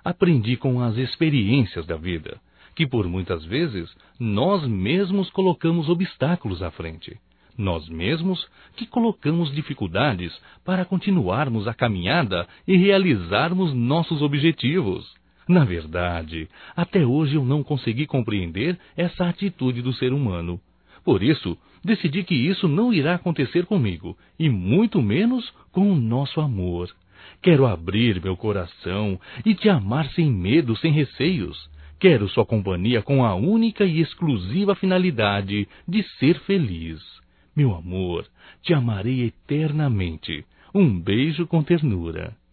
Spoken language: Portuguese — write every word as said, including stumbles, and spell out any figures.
aprendi com as experiências da vida, que por muitas vezes nós mesmos colocamos obstáculos à frente. Nós mesmos que colocamos dificuldades para continuarmos a caminhada e realizarmos nossos objetivos. Na verdade, até hoje eu não consegui compreender essa atitude do ser humano. Por isso, decidi que isso não irá acontecer comigo, e muito menos com o nosso amor. Quero abrir meu coração e te amar sem medo, sem receios. Quero sua companhia com a única e exclusiva finalidade de ser feliz. Meu amor, te amarei eternamente. Um beijo com ternura.